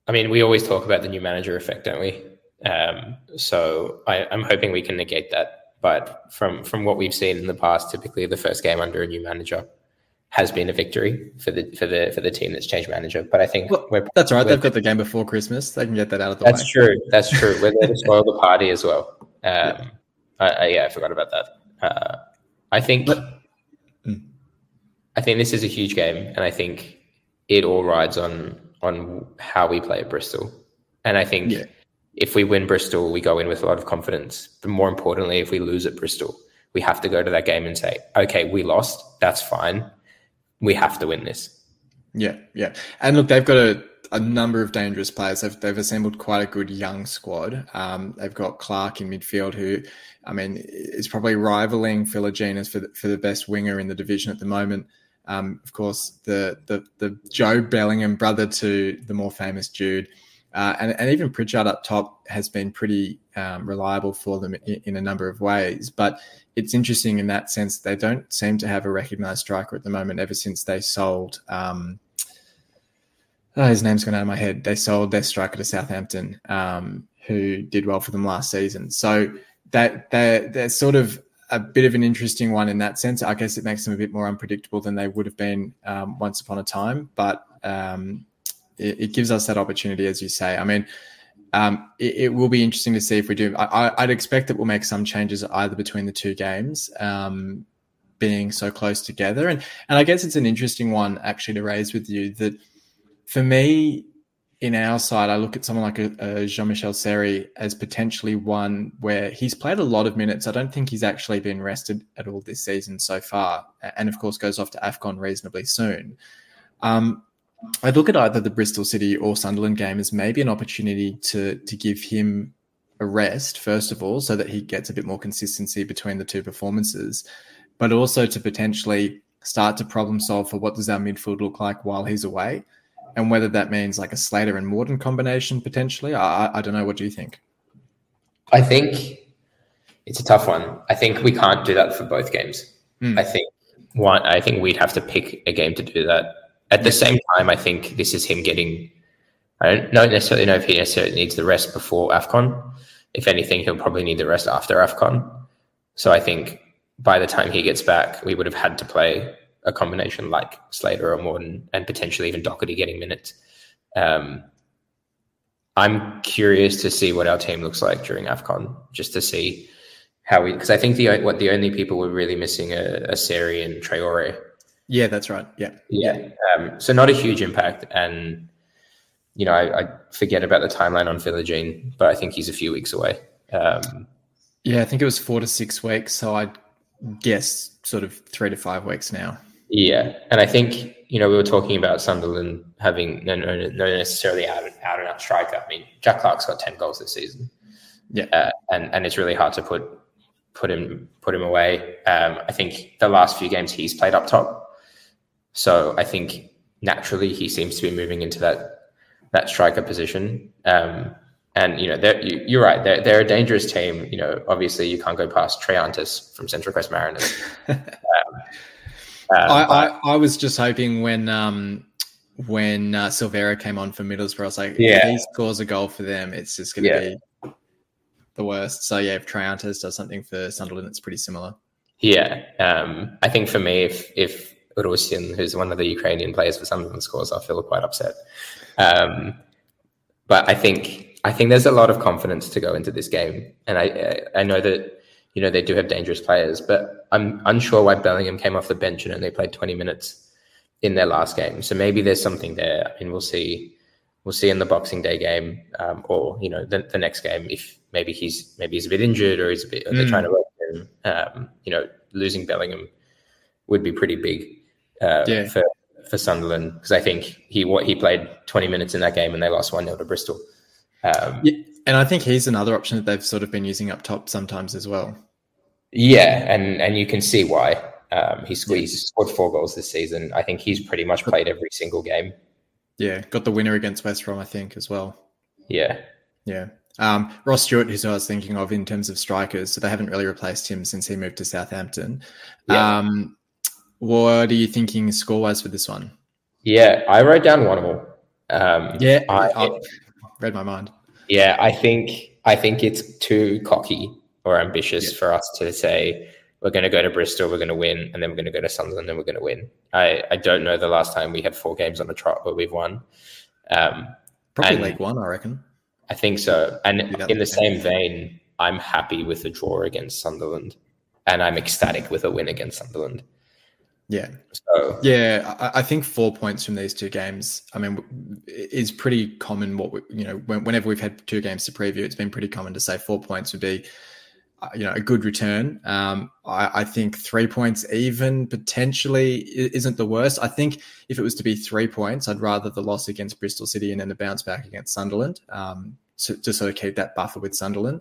I mean, we always talk about the new manager effect, don't we? Um, so I, I'm hoping we can negate that. But from from what we've seen in the past, typically the first game under a new manager has been a victory for the for the for the team that's changed manager. But I think well, we're, that's right. We're, They've got the game before Christmas. They can get that out of the that's way. True. That's true. We're there to spoil the party as well. Um, yeah. I, I, yeah, I forgot about that. Uh, I think but, mm. I think this is a huge game, and I think it all rides on on how we play at Bristol. And I think. Yeah. If we win Bristol, we go in with a lot of confidence. But more importantly, if we lose at Bristol, we have to go to that game and say, okay, we lost. That's fine. We have to win this. Yeah, yeah. And look, they've got a, a number of dangerous players. They've, they've assembled quite a good young squad. Um, they've got Clark in midfield, who, I mean, is probably rivaling Philogenes for the, for the best winger in the division at the moment. Um, of course, the, the, the Joe Bellingham, brother to the more famous Jude. Uh, and, and even Pritchard up top has been pretty um, reliable for them in, in a number of ways. But it's interesting in that sense, they don't seem to have a recognised striker at the moment ever since they sold, um, oh, his name's gone out of my head, they sold their striker to Southampton, um, who did well for them last season. So that they're, they're sort of a bit of an interesting one in that sense. I guess it makes them a bit more unpredictable than they would have been um, once upon a time. But um It, it gives us that opportunity, as you say. I mean, um, it, it will be interesting to see if we do. I, I'd expect that we'll make some changes either between the two games, um, being so close together. And and I guess it's an interesting one actually to raise with you that for me, in our side, I look at someone like a, a Jean-Michel Seri as potentially one where he's played a lot of minutes. I don't think he's actually been rested at all this season so far. And of course, goes off to AFCON reasonably soon. Um, I'd look at either the Bristol City or Sunderland game as maybe an opportunity to to give him a rest, first of all, so that he gets a bit more consistency between the two performances, but also to potentially start to problem solve for what does our midfield look like while he's away, and whether that means like a Slater and Morton combination potentially. I, I don't know. What do you think? I think it's a tough one. I think we can't do that for both games. Mm. I think one. I think we'd have to pick a game to do that. At the same time, I think this is him getting, I don't, don't necessarily know if he necessarily needs the rest before AFCON. If anything, he'll probably need the rest after AFCON. So I think by the time he gets back, we would have had to play a combination like Slater or Morton and potentially even Doherty getting minutes. Um, I'm curious to see what our team looks like during AFCON, just to see how we, because I think the what the only people we're really missing are, are Seri and Traore. Yeah, that's right. Yeah. Yeah. Um, so not a huge impact. And, you know, I, I forget about the timeline on Philogene, but I think he's a few weeks away. Um, yeah, I think it was four to six weeks. So I'd guess sort of three to five weeks now. Yeah. And I think, you know, we were talking about Sunderland having no, no, no necessarily out, out and out striker. I mean, Jack Clark's got ten goals this season. Yeah. Uh, and, and it's really hard to put, put him, put him away. Um, I think the last few games he's played up top. So I think naturally he seems to be moving into that that striker position. Um, and, you know, you, you're right. They're, they're a dangerous team. You know, obviously you can't go past Triantis from Central Coast Mariners. um, um, I, I, I was just hoping when um, when uh, Silvera came on for Middlesbrough, I was like, yeah. if he scores a goal for them, it's just going to yeah. be the worst. So, yeah, if Triantis does something for Sunderland, it's pretty similar. Yeah. Um, I think for me, if if Rusin, who's one of the Ukrainian players for Sunderland, scores, I'll feel quite upset. Um, but I think I think there's a lot of confidence to go into this game, and I I know that you know they do have dangerous players, but I'm unsure why Bellingham came off the bench and only played twenty minutes in their last game. So maybe there's something there. I mean, we'll see. We'll see in the Boxing Day game, um, or you know the, the next game if maybe he's maybe he's a bit injured or he's a bit. Or they're mm. trying to work him. Um, you know, losing Bellingham would be pretty big. Uh, yeah. for, for Sunderland, because I think he what he played twenty minutes in that game and they lost one nil to Bristol. Um, yeah, and I think he's another option that they've sort of been using up top sometimes as well. Yeah, and and you can see why. Um, he squeezed, yeah. scored four goals this season. I think he's pretty much played every single game. Yeah, got the winner against West Brom, I think, as well. Yeah. Yeah. Um, Ross Stewart, who's who I was thinking of in terms of strikers, so they haven't really replaced him since he moved to Southampton. Yeah. Um, What are you thinking score-wise for this one? Yeah, I wrote down one all. Um, Yeah, I, I read my mind. Yeah, I think I think it's too cocky or ambitious Yeah. for us to say we're going to go to Bristol, we're going to win, and then we're going to go to Sunderland, and we're going to win. I, I don't know the last time we had four games on the trot where we've won. Um, Probably League One, I reckon. I think so. And in the same vein, I'm happy with a draw against Sunderland, and I'm ecstatic with a win against Sunderland. Yeah. So yeah, I, I think four points from these two games, I mean, is pretty common. What we, you know, when, whenever we've had two games to preview, it's been pretty common to say four points would be, uh, you know, a good return. Um, I, I think three points even potentially isn't the worst. I think if it was to be three points, I'd rather the loss against Bristol City and then the bounce back against Sunderland, um, to, to sort of keep that buffer with Sunderland.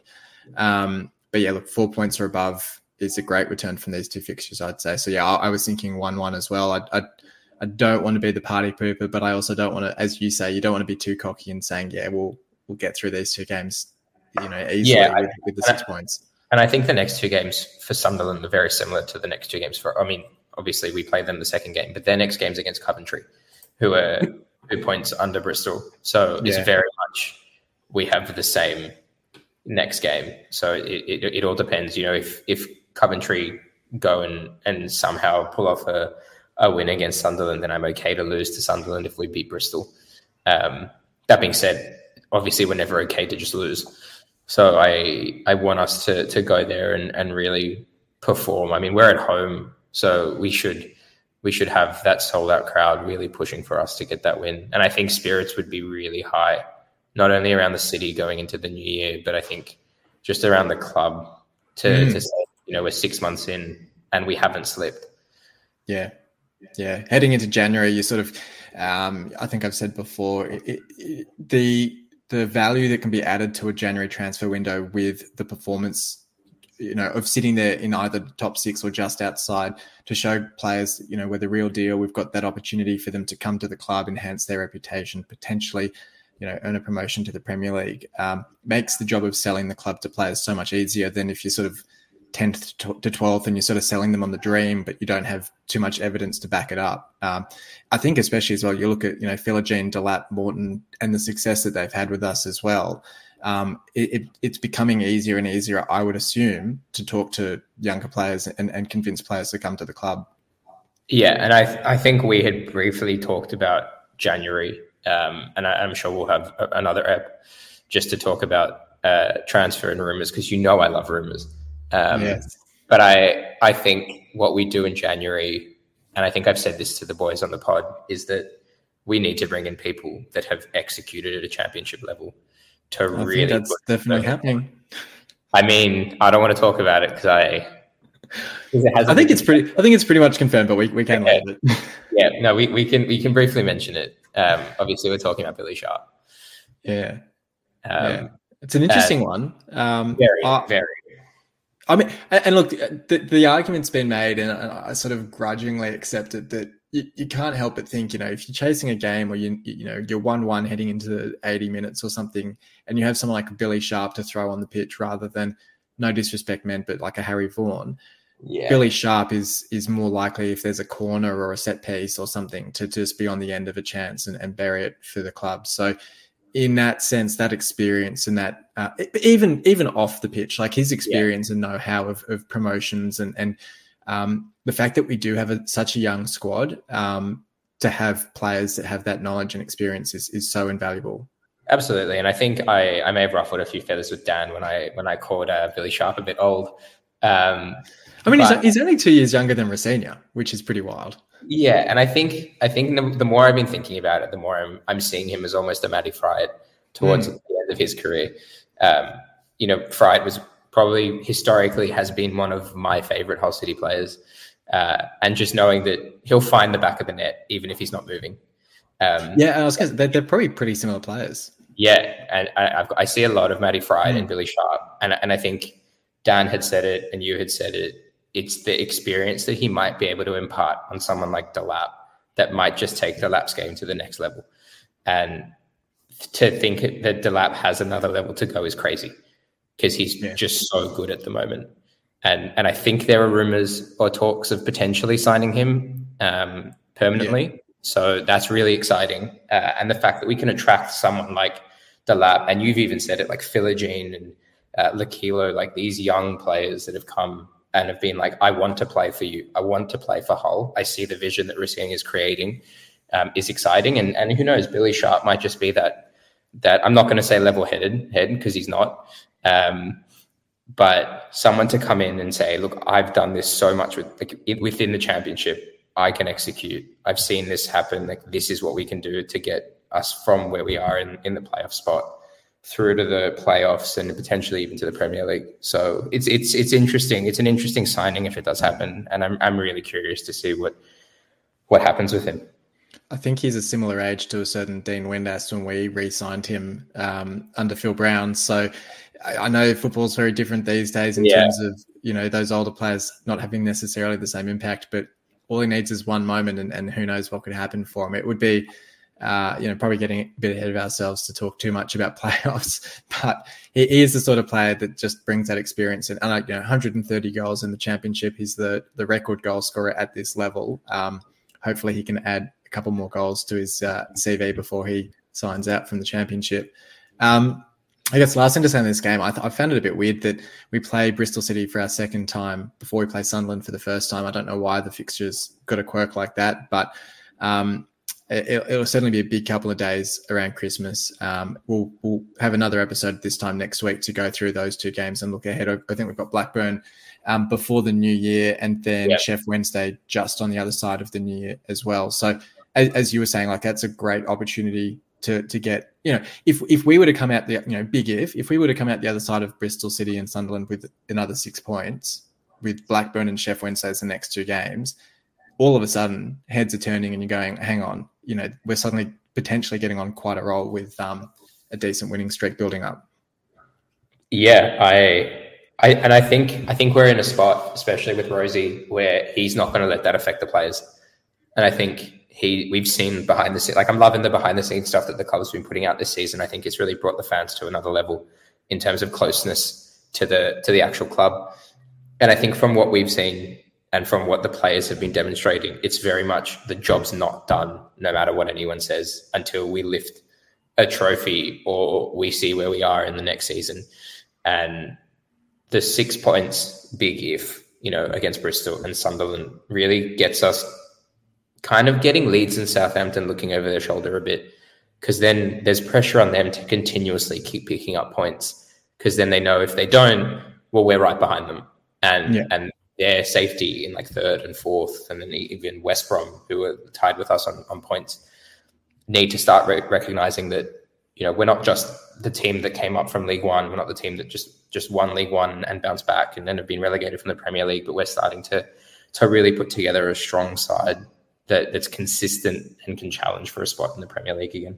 Um, but yeah, look, four points or above is a great return from these two fixtures, I'd say. So yeah, I, I was thinking one one as well. I, I I don't want to be the party pooper, but I also don't want to, as you say, you don't want to be too cocky and saying, yeah, we'll we'll get through these two games, you know, easily yeah, with, with the six I, points. And I think the next two games for Sunderland are very similar to the next two games for. I mean, obviously we played them the second game, but their next game's against Coventry, who are two points under Bristol. So it's yeah. very much we have the same next game. So it, it, it all depends, you know, if if Coventry go and, and somehow pull off a, a win against Sunderland, then I'm okay to lose to Sunderland if we beat Bristol. Um, that being said, obviously we're never okay to just lose. So I I want us to to go there and, and really perform. I mean, we're at home, so we should we should have that sold out crowd really pushing for us to get that win. And I think spirits would be really high, not only around the city going into the new year, but I think just around the club to, mm. to say, you know, we're six months in and we haven't slipped. Yeah. Yeah. Heading into January, you sort of, um, I think I've said before, it, it, it, the the value that can be added to a January transfer window with the performance, you know, of sitting there in either the top six or just outside to show players, you know, we're the real deal. We've got that opportunity for them to come to the club, enhance their reputation, potentially, you know, earn a promotion to the Premier League, um, makes the job of selling the club to players so much easier than if you're sort of tenth to twelfth and you're sort of selling them on the dream, but you don't have too much evidence to back it up. Um, I think especially as well, you look at, you know, Philogene, Delap, Morton, and the success that they've had with us as well. Um, it, it, it's becoming easier and easier, I would assume, to talk to younger players and, and convince players to come to the club. Yeah, and I I think we had briefly talked about January, um, and I, I'm sure we'll have another ep just to talk about uh, transfer and rumours, because you know I love rumours. Um, yes. But I I think what we do in January, and I think I've said this to the boys on the pod, is that we need to bring in people that have executed at a championship level to I really. Think that's definitely happening. I mean, I don't want to talk about it because I. I think it's pretty. I think it's pretty much confirmed, but we we can yeah. leave it. yeah, no, we, we can we can briefly mention it. Um, obviously, we're talking about Billy Sharp. Yeah, um, yeah. It's an interesting uh, one. Um, very, uh, very. I mean, and look, the, the argument's been made, and I sort of grudgingly accept it, that you, you can't help but think, you know, if you're chasing a game or you you know you're one one heading into the eighty minutes or something, and you have someone like Billy Sharp to throw on the pitch rather than, no disrespect meant, but like a Harry Vaughan. Yeah. Billy Sharp is is more likely, if there's a corner or a set piece or something, to just be on the end of a chance and, and bury it for the club. So in that sense, that experience and that uh, even even off the pitch, like his experience yeah. and know-how of, of promotions and and um, the fact that we do have a, such a young squad, um, to have players that have that knowledge and experience is, is so invaluable. Absolutely, and I think I, I may have ruffled a few feathers with Dan when I when I called uh, Billy Sharp a bit old. Um, I mean, but, he's, he's only two years younger than Rosenia, which is pretty wild. Yeah, and I think I think the, the more I've been thinking about it, the more I'm I'm seeing him as almost a Matty Fryatt towards mm. the end of his career. Um, you know, Fryatt was probably historically has been one of my favorite Hull City players, uh, and just knowing that he'll find the back of the net even if he's not moving. Um, yeah, I was gonna say, they're, they're probably pretty similar players. Yeah, and I, I've, I see a lot of Matty Fryatt mm. and Billy Sharp, and and I think Dan had said it and you had said it. It's the experience that he might be able to impart on someone like Delap that might just take Delap's game to the next level. And to think that Delap has another level to go is crazy because he's yeah. just so good at the moment. And and I think there are rumors or talks of potentially signing him um, permanently. So that's really exciting. Uh, and the fact that we can attract someone like Delap, and you've even said it, like Philogene and uh, Lakilo, like these young players that have come and have been like, I want to play for you. I want to play for Hull. I see the vision that Racing is creating um, is exciting. And and who knows, Billy Sharp might just be that, that I'm not going to say level-headed head because he's not. Um, but someone to come in and say, look, I've done this so much with like, it, within the championship. I can execute. I've seen this happen. Like, this is what we can do to get us from where we are in, in the playoff spot through to the playoffs and potentially even to the Premier League. So it's it's it's interesting. It's an interesting signing if it does happen, and I'm I'm really curious to see what what happens with him. I think he's a similar age to a certain Dean Windass when we re-signed him um, under Phil Brown. So I, I know football's very different these days in yeah. terms of, you know, those older players not having necessarily the same impact, but all he needs is one moment, and, and who knows what could happen for him. It would be, uh, you know, probably getting a bit ahead of ourselves to talk too much about playoffs, but he, he is the sort of player that just brings that experience. And, and like, you know, one hundred thirty goals in the championship. He's the the record goal scorer at this level. Um, hopefully he can add a couple more goals to his uh, C V before he signs out from the championship. Um, I guess last thing to say in this game, I, th- I found it a bit weird that we play Bristol City for our second time before we play Sunderland for the first time. I don't know why the fixtures got a quirk like that, but um, it, it'll certainly be a big couple of days around Christmas. Um, we'll, we'll have another episode this time next week to go through those two games and look ahead. I think we've got Blackburn um, before the new year, and then yeah. Sheff Wednesday just on the other side of the new year as well. So as, as you were saying, like, that's a great opportunity to to get, you know, if if we were to come out the, you know, big if, if we were to come out the other side of Bristol City and Sunderland with another six points, with Blackburn and Sheff Wednesday as the next two games, all of a sudden heads are turning and you're going, hang on, you know, we're suddenly potentially getting on quite a roll with um, a decent winning streak building up. Yeah, I, I, and I think I think we're in a spot, especially with Rosie, where he's not going to let that affect the players. And I think he, we've seen behind the scenes, like, I'm loving the behind the scenes stuff that the club's been putting out this season. I think it's really brought the fans to another level in terms of closeness to the to the actual club. And I think from what we've seen and from what the players have been demonstrating, it's very much the job's not done, no matter what anyone says, until we lift a trophy or we see where we are in the next season. And the six points, big if, you know, against Bristol and Sunderland really gets us kind of getting Leeds and Southampton looking over their shoulder a bit, because then there's pressure on them to continuously keep picking up points, because then they know if they don't, well, we're right behind them. And yeah. and their safety in like third and fourth, and then even West Brom, who are tied with us on, on points, need to start re- recognizing that, you know, we're not just the team that came up from League One. We're not the team that just, just won League One and bounced back and then have been relegated from the Premier League, but we're starting to to really put together a strong side that that's consistent and can challenge for a spot in the Premier League again.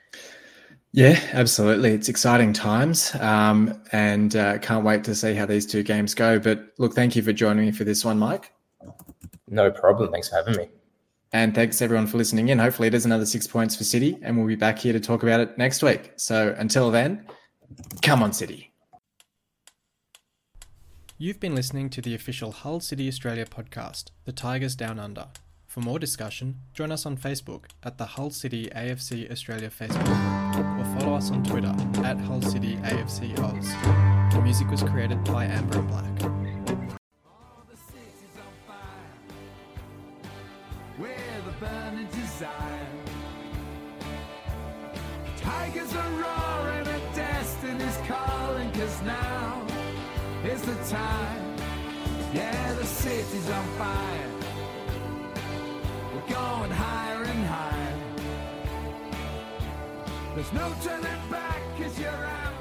Yeah, absolutely. It's exciting times, um, and uh, can't wait to see how these two games go. But look, thank you for joining me for this one, Mike. No problem. Thanks for having me. And thanks everyone for listening in. Hopefully there's another six points for City, and we'll be back here to talk about it next week. So until then, come on, City. You've been listening to the official Hull City Australia podcast, The Tigers Down Under. For more discussion, join us on Facebook at the Hull City A F C Australia Facebook group, or follow us on Twitter at Hull City A F C Oz. The music was created by Amber and Black. All the city's on fire, with a burning desire. Tigers are roaring and destiny's calling, 'cause now is the time. Yeah, the city's on fire. We're going higher and higher. There's no turning back, 'cause you're out.